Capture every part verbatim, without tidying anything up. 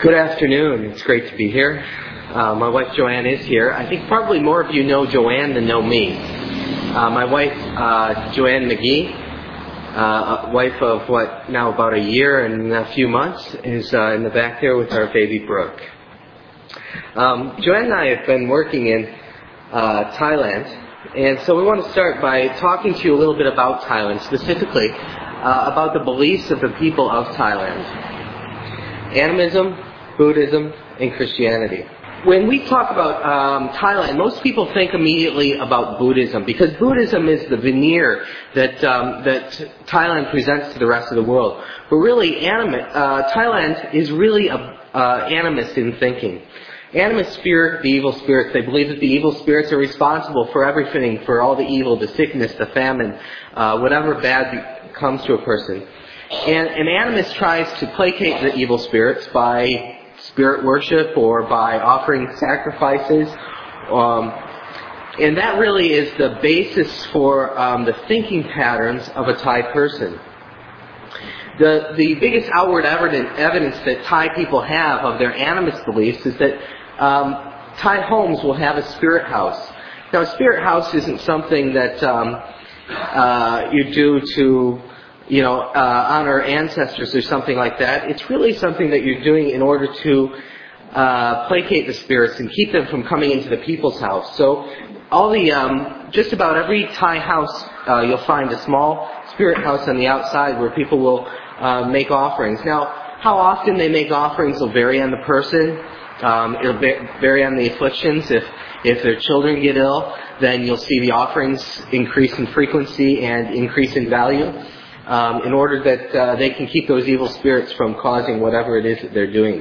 Good afternoon. It's great to be here. Uh, my wife Joanne is here. I think probably more of you know Joanne than know me. Uh, my wife, uh, Joanne McGee, uh, wife of what, now about a year and a few months, is uh, in the back there with our baby Brooke. Um, Joanne and I have been working in uh, Thailand, and so we want to start by talking to you a little bit about Thailand, specifically uh, about the beliefs of the people of Thailand. Animism, Buddhism, and Christianity. When we talk about um, Thailand, most people think immediately about Buddhism, because Buddhism is the veneer that um, that Thailand presents to the rest of the world. But really, animi- uh, Thailand is really a uh, animist in thinking. Animists fear the evil spirits. They believe that the evil spirits are responsible for everything, for all the evil, the sickness, the famine, uh, whatever bad comes to a person. And an animist tries to placate the evil spirits by spirit worship or by offering sacrifices. Um, and that really is the basis for um, the thinking patterns of a Thai person. The the biggest outward evidence, evidence that Thai people have of their animist beliefs is that um, Thai homes will have a spirit house. Now, a spirit house isn't something that um, uh, you do to you know, uh, honor ancestors or something like that. It's really something that you're doing in order to uh, placate the spirits and keep them from coming into the people's house. So all the, um, just about every Thai house, uh, you'll find a small spirit house on the outside where people will uh, make offerings. Now, how often they make offerings will vary on the person. Um, it'll vary on the afflictions. If if their children get ill, then you'll see the offerings increase in frequency and increase in value. Um, in order that uh, they can keep those evil spirits from causing whatever it is that they're doing.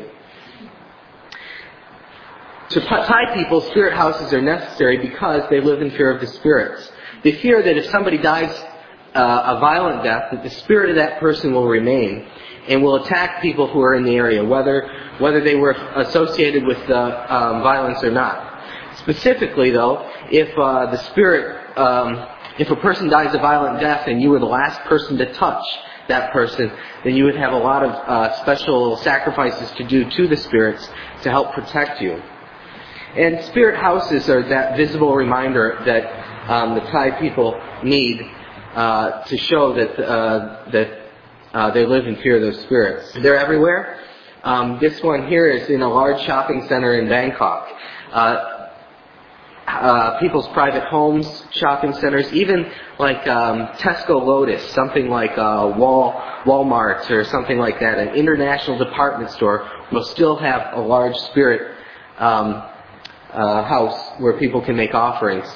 To Thai people, spirit houses are necessary because they live in fear of the spirits. They fear that if somebody dies uh, a violent death, that the spirit of that person will remain and will attack people who are in the area, whether whether they were associated with the um, violence or not. Specifically, though, if uh, the spirit um, If a person dies a violent death and you were the last person to touch that person, then you would have a lot of uh, special sacrifices to do to the spirits to help protect you. And spirit houses are that visible reminder that um, the Thai people need uh, to show that uh, that uh, they live in fear of those spirits. They're everywhere. Um, this one here is in a large shopping center in Bangkok. Uh, Uh, people's private homes, shopping centers, even like um, Tesco Lotus, something like uh, Wal Walmart or something like that, an international department store will still have a large spirit um, uh, house where people can make offerings.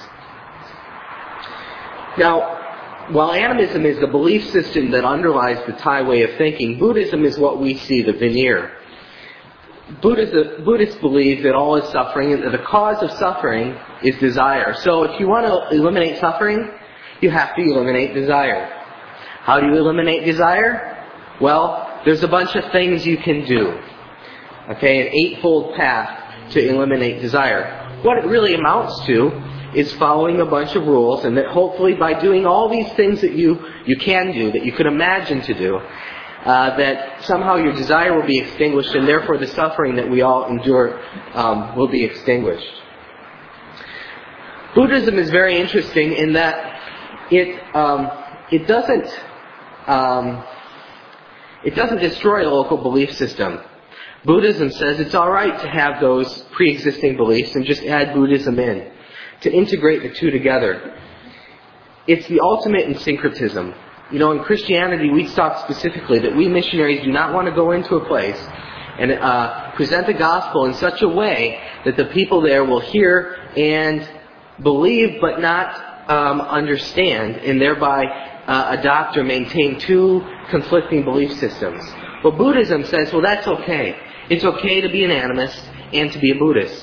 Now, while animism is the belief system that underlies the Thai way of thinking, Buddhism is what we see, the veneer. Buddhists believe that all is suffering, and that the cause of suffering is desire. So if you want to eliminate suffering, you have to eliminate desire. How do you eliminate desire? Well, there's a bunch of things you can do. Okay, an eightfold path to eliminate desire. What it really amounts to is following a bunch of rules, and that hopefully by doing all these things that you, you can do, that you could imagine to do, Uh, that somehow your desire will be extinguished, and therefore the suffering that we all endure um, will be extinguished. Buddhism is very interesting in that it um, it doesn't um, it doesn't destroy the local belief system. Buddhism says it's all right to have those pre-existing beliefs and just add Buddhism in, to integrate the two together. It's the ultimate in syncretism. You know, in Christianity, we talk specifically that we missionaries do not want to go into a place and uh, present the gospel in such a way that the people there will hear and believe but not um, understand, and thereby uh, adopt or maintain two conflicting belief systems. Well, Buddhism says, well, that's okay. It's okay to be an animist and to be a Buddhist.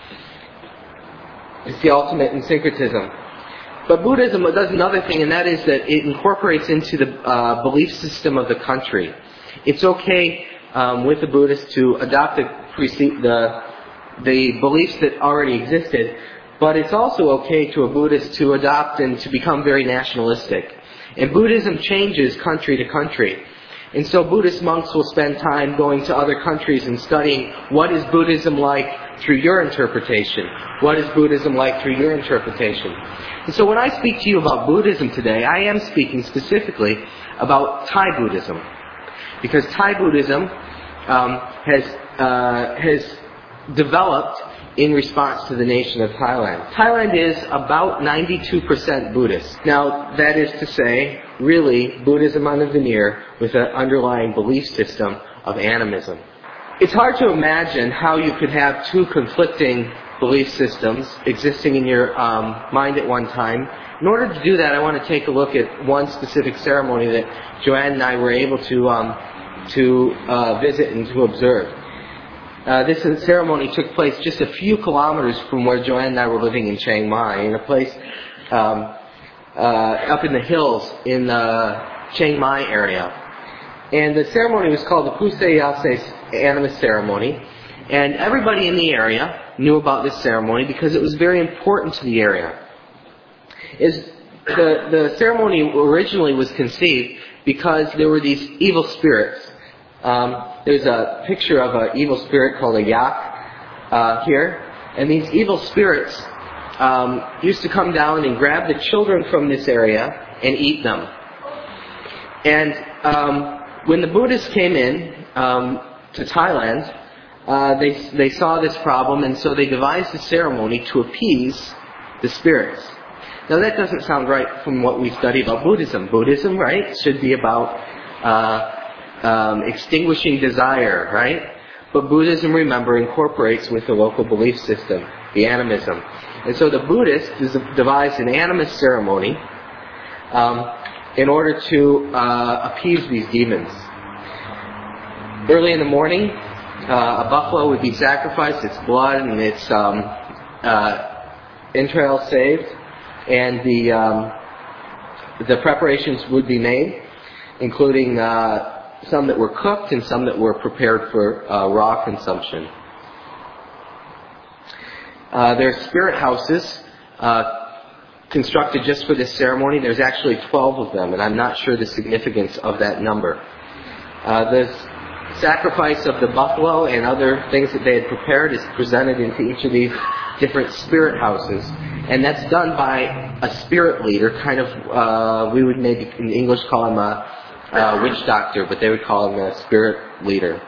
It's the ultimate in syncretism. But Buddhism does another thing, and that is that it incorporates into the uh, belief system of the country. It's okay um, with the Buddhists to adopt the, the the beliefs that already existed, but it's also okay to a Buddhist to adopt and to become very nationalistic. And Buddhism changes country to country. And so Buddhist monks will spend time going to other countries and studying what is Buddhism like through your interpretation. What is Buddhism like through your interpretation? And so when I speak to you about Buddhism today, I am speaking specifically about Thai Buddhism. Because Thai Buddhism um, has uh, has developed in response to the nation of Thailand. Thailand is about ninety-two percent Buddhist. Now, that is to say, really, Buddhism on the veneer with an underlying belief system of animism. It's hard to imagine how you could have two conflicting belief systems existing in your um, mind at one time. In order to do that, I want to take a look at one specific ceremony that Joanne and I were able to um, to uh, visit and to observe. Uh, this ceremony took place just a few kilometers from where Joanne and I were living in Chiang Mai, in a place um, uh, up in the hills in the Chiang Mai area. And the ceremony was called the Pusei Yase Animist Ceremony. And everybody in the area knew about this ceremony because it was very important to the area. Is the, the ceremony originally was conceived because there were these evil spirits. Um, there's a picture of an evil spirit called a yak uh, here. And these evil spirits um, used to come down and grab the children from this area and eat them. And um, when the Buddhists came in um, to Thailand, uh, they they saw this problem, and so they devised a ceremony to appease the spirits. Now that doesn't sound right from what we study about Buddhism. Buddhism, right, should be about uh, um, extinguishing desire, right? But Buddhism, remember, incorporates with the local belief system, the animism. And so the Buddhists devised an animist ceremony um, in order to uh, appease these demons. Early in the morning, uh, a buffalo would be sacrificed, its blood and its um, uh, entrails saved, and the um, the preparations would be made, including uh, some that were cooked and some that were prepared for uh, raw consumption. Uh, there are spirit houses uh, constructed just for this ceremony. There's actually twelve of them, and I'm not sure the significance of that number. Uh, the sacrifice of the buffalo and other things that they had prepared is presented into each of these different spirit houses, and that's done by a spirit leader, kind of, uh, we would maybe in English call him a, a witch doctor, but they would call him a spirit leader.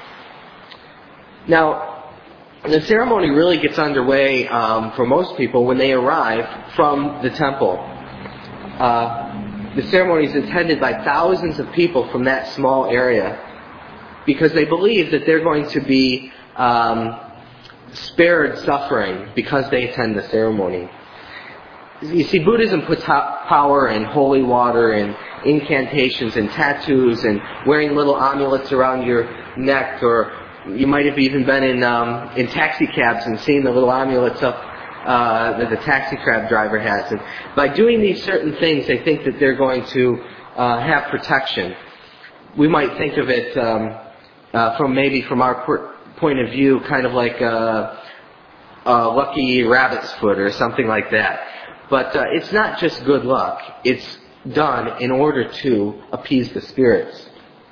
Now, the ceremony really gets underway um, for most people when they arrive from the temple. Uh, the ceremony is attended by thousands of people from that small area because they believe that they're going to be um, spared suffering because they attend the ceremony. You see, Buddhism puts power in holy water and incantations and tattoos and wearing little amulets around your neck, or you might have even been in um, in taxi cabs and seen the little amulets up uh, that the taxi cab driver has. And by doing these certain things, they think that they're going to uh, have protection. We might think of it um, uh, from maybe from our per- point of view, kind of like a, a lucky rabbit's foot or something like that. But uh, it's not just good luck. It's done in order to appease the spirits.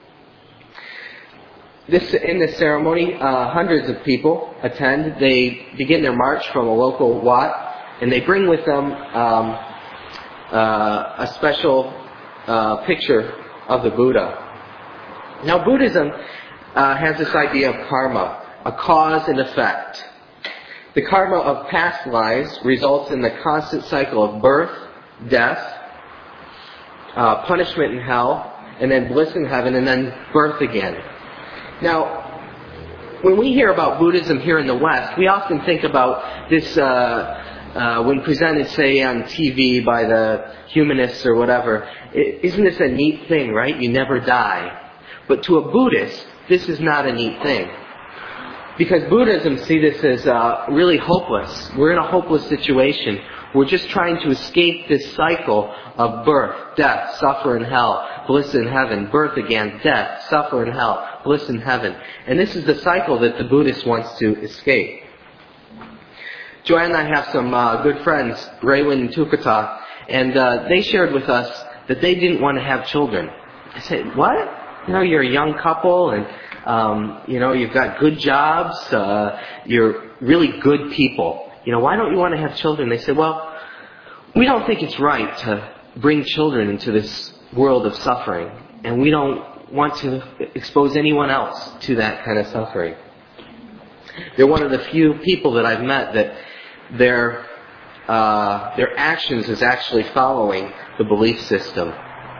This, in this ceremony, uh, hundreds of people attend. They begin their march from a local wat, and they bring with them um, uh, a special uh, picture of the Buddha. Now, Buddhism uh, has this idea of karma, a cause and effect. The karma of past lives results in the constant cycle of birth, death, uh, punishment in hell, and then bliss in heaven, and then birth again. Now, when we hear about Buddhism here in the West, we often think about this uh, uh, when presented, say, on T V by the humanists or whatever. It, isn't this a neat thing, right? You never die. But to a Buddhist, this is not a neat thing. Because Buddhism see this as uh, really hopeless. We're in a hopeless situation. We're just trying to escape this cycle of birth, death, suffer in hell, bliss in heaven, birth again, death, suffer in hell, bliss in heaven. And this is the cycle that the Buddhist wants to escape. Joanne and I have some uh, good friends, Raywin and Tukata, and uh, they shared with us that they didn't want to have children. I said, what? you know, you're a young couple and, um, you know, you've got good jobs, uh, you're really good people. You know, why don't you want to have children? They said, well, we don't think it's right to bring children into this world of suffering, and we don't want to expose anyone else to that kind of suffering. They're one of the few people that I've met that their uh, their actions is actually following the belief system.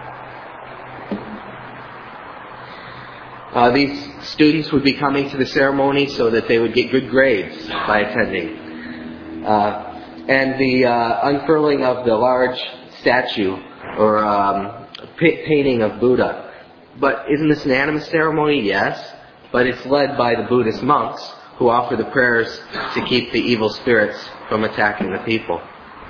Uh, these students would be coming to the ceremony so that they would get good grades by attending. Uh, and the uh, unfurling of the large statue or um, p- painting of Buddha. But isn't this an animist ceremony? Yes. But it's led by the Buddhist monks who offer the prayers to keep the evil spirits from attacking the people.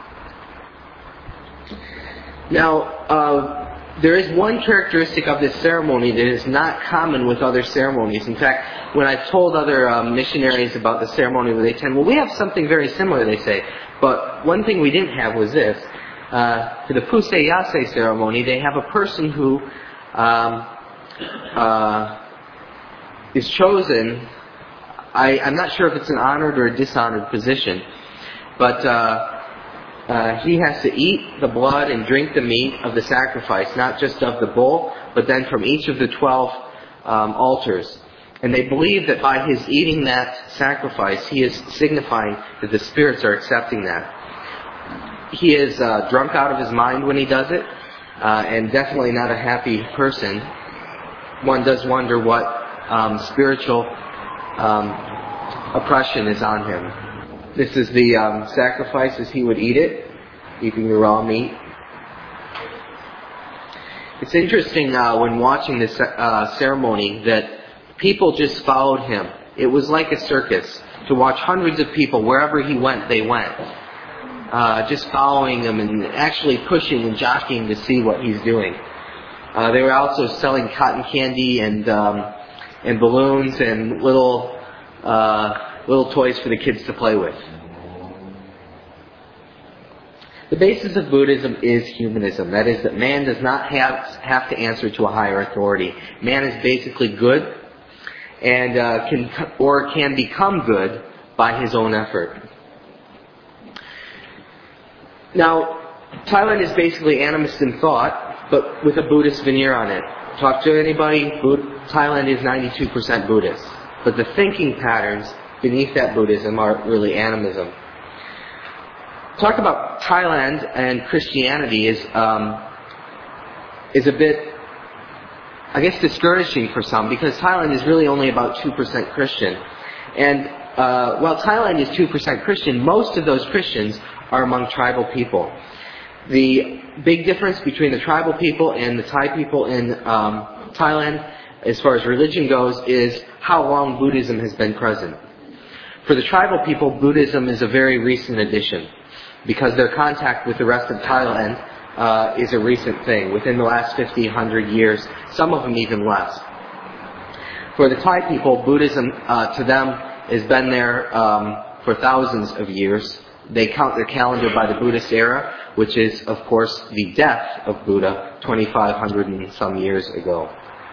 Now, uh, there is one characteristic of this ceremony that is not common with other ceremonies. In fact, when I've told other um, missionaries about the ceremony where they attend, well, we have something very similar, they say. But one thing we didn't have was this. Uh, for the Pusei Yase ceremony, they have a person who um, uh, is chosen. I, I'm not sure if it's an honored or a dishonored position, but uh, uh, he has to eat the blood and drink the meat of the sacrifice, not just of the bull, but then from each of the twelve um, altars. And they believe that by his eating that sacrifice, he is signifying that the spirits are accepting that. He is uh, drunk out of his mind when he does it, uh, and definitely not a happy person. One does wonder what um, spiritual um, oppression is on him. This is the um, sacrifice as he would eat it, eating the raw meat. It's interesting uh, when watching this uh, ceremony that people just followed him. It was like a circus. To watch hundreds of people, wherever he went, they went. Uh, just following him and actually pushing and jockeying to see what he's doing. Uh, they were also selling cotton candy and um, and balloons and little uh, little toys for the kids to play with. The basis of Buddhism is humanism. That is, that man does not have have to answer to a higher authority. Man is basically good, and uh, can or can become good by his own effort. Now, Thailand is basically animist in thought, but with a Buddhist veneer on it. Talk to anybody, Thailand is ninety-two percent Buddhist. But the thinking patterns beneath that Buddhism are really animism. Talk about Thailand and Christianity is um, is a bit, I guess, discouraging for some, because Thailand is really only about two percent Christian. And uh, while Thailand is two percent Christian, most of those Christians are among tribal people. The big difference between the tribal people and the Thai people in um, Thailand, as far as religion goes, is how long Buddhism has been present. For the tribal people, Buddhism is a very recent addition, because their contact with the rest of Thailand uh, is a recent thing, within the last fifty, one hundred years, some of them even less. For the Thai people, Buddhism uh, to them has been there um, for thousands of years. They count their calendar by the Buddhist era, which is, of course, the death of Buddha twenty-five hundred and some years ago.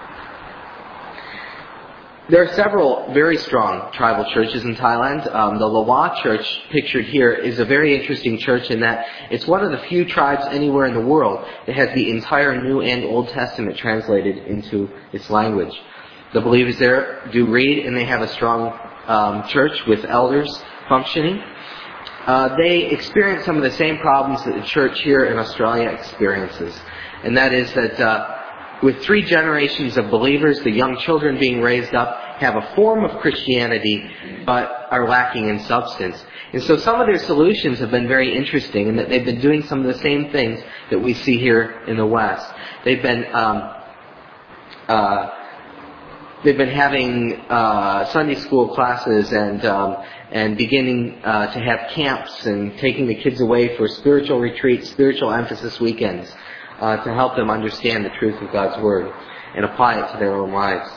There are several very strong tribal churches in Thailand. Um, the Lawa Church, pictured here, is a very interesting church in that it's one of the few tribes anywhere in the world that has the entire New and Old Testament translated into its language. The believers there do read, and they have a strong um, church with elders functioning. Uh, they experience some of the same problems that the church here in Australia experiences. And that is that uh, with three generations of believers, the young children being raised up have a form of Christianity, but are lacking in substance. And so some of their solutions have been very interesting, in that they've been doing some of the same things that we see here in the West. They've been um, uh, they've been having uh, Sunday school classes and um, and beginning uh, to have camps and taking the kids away for spiritual retreats, spiritual emphasis weekends, uh, to help them understand the truth of God's Word and apply it to their own lives.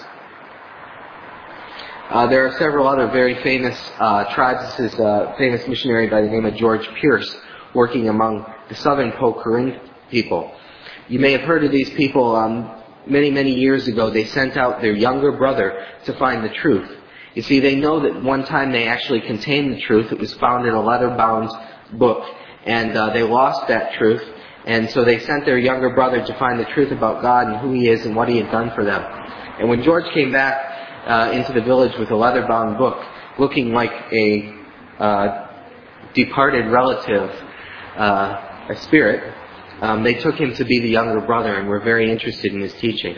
Uh, there are several other very famous uh, tribes. This is a famous missionary by the name of George Pierce, working among the southern Po Karen people. You may have heard of these people. Um, many, many years ago, they sent out their younger brother to find the truth. You see, they know that one time they actually contained the truth. It was found in a leather-bound book, and uh, they lost that truth. And so they sent their younger brother to find the truth about God and who He is and what He had done for them. And when George came back uh, into the village with a leather-bound book, looking like a uh, departed relative, uh, a spirit, um, they took him to be the younger brother and were very interested in his teaching.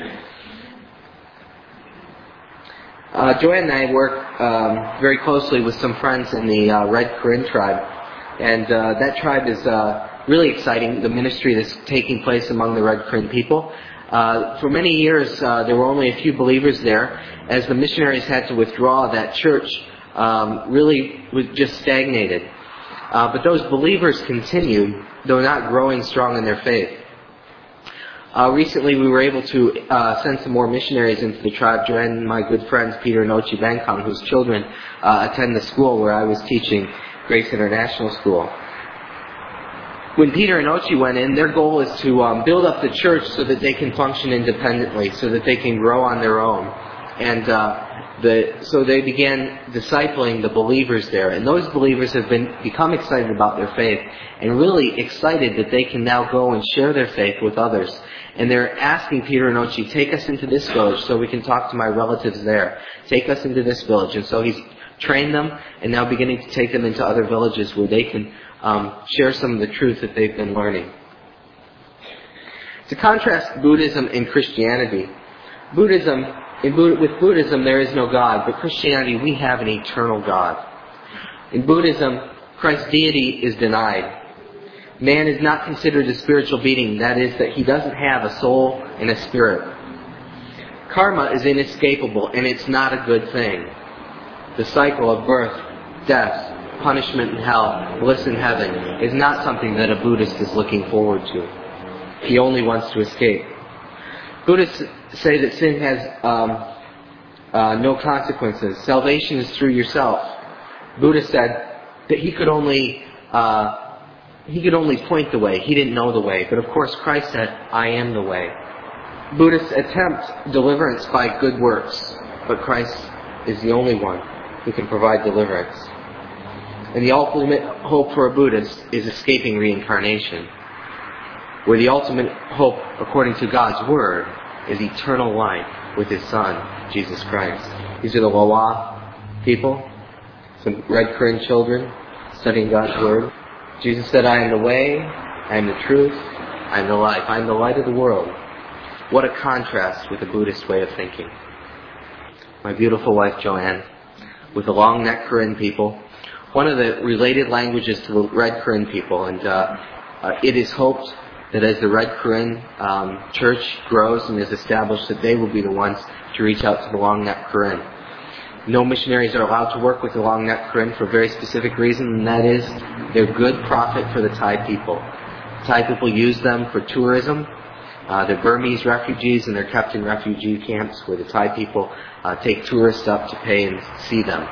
Uh, Joanne and I work um, very closely with some friends in the uh, Red Karen tribe, and uh, that tribe is uh, really exciting, the ministry that's taking place among the Red Karen people. Uh, for many years, uh, there were only a few believers there. As the missionaries had to withdraw, that church um, really was just stagnated. Uh, but those believers continued, though not growing strong in their faith. Uh, recently, we were able to uh, send some more missionaries into the tribe. Joanne and my good friends, Peter and Ochi Bangkong, whose children uh, attend the school where I was teaching, Grace International School. When Peter and Ochi went in, their goal is to um, build up the church so that they can function independently, so that they can grow on their own. And uh, the, so they began discipling the believers there. And those believers have been become excited about their faith and really excited that they can now go and share their faith with others. And they're asking Peter and Ochi, take us into this village so we can talk to my relatives there. Take us into this village. And so he's trained them and now beginning to take them into other villages where they can um, share some of the truth that they've been learning. To contrast Buddhism and Christianity, Buddhism, in Buddha, with Buddhism there is no God, but Christianity we have an eternal God. In Buddhism, Christ's deity is denied. Man is not considered a spiritual being, that is, that he doesn't have a soul and a spirit. Karma is inescapable, and it's not a good thing. The cycle of birth, death, punishment in hell, bliss in heaven, is not something that a Buddhist is looking forward to. He only wants to escape. Buddhists say that sin has um, uh, no consequences. Salvation is through yourself. Buddha said that he could only uh, he could only point the way. He didn't know the way. But of course Christ said, I am the way. Buddhists attempt deliverance by good works, but Christ is the only one who can provide deliverance. And the ultimate hope for a Buddhist is escaping reincarnation, where the ultimate hope, according to God's Word, is eternal life with His Son, Jesus Christ. These are the Lawa people, some Red Karen children, studying God's Word. Jesus said, I am the way, I am the truth, I am the life, I am the light of the world. What a contrast with the Buddhist way of thinking. My beautiful wife Joanne, with the long neck Karen people, one of the related languages to the Red Karen people, and uh, uh, it is hoped that as the Red Karen um, church grows and is established, that they will be the ones to reach out to the long neck Karen. No missionaries are allowed to work with the long neck Karen for a very specific reason, and that is they're good profit for the Thai people. Thai people use them for tourism. Uh, they're Burmese refugees, and they're kept in refugee camps where the Thai people uh, take tourists up to pay and see them.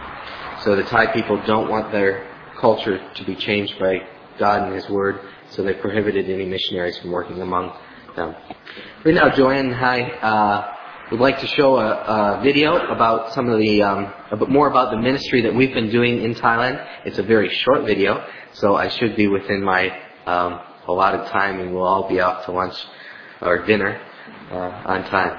So the Thai people don't want their culture to be changed by God and His Word, so they prohibited any missionaries from working among them. Right now, Joanne and I uh, would like to show a, a video about some of the, um, a bit more about the ministry that we've been doing in Thailand. It's a very short video, so I should be within my um, allotted time, and we'll all be out to lunch or dinner uh, on time.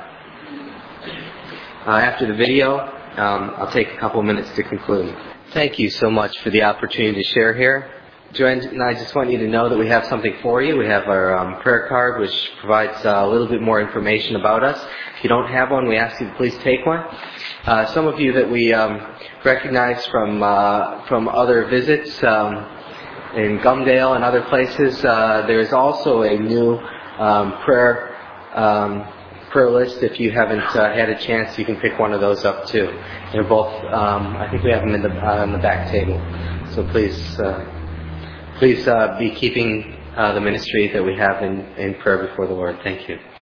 Uh, after the video, um, I'll take a couple minutes to conclude. Thank you so much for the opportunity to share here. Joanne and I just want you to know that we have something for you. We have our um, prayer card, which provides uh, a little bit more information about us. If you don't have one, we ask you to please take one. Uh, some of you that we um, recognize from uh, from other visits um, in Gumdale and other places, uh, there is also a new um, prayer um, prayer list. If you haven't uh, had a chance, you can pick one of those up too. They're both, um, I think we have them in the, uh, on the back table. So please, uh, please uh, be keeping uh, the ministry that we have in, in prayer before the Lord. Thank you.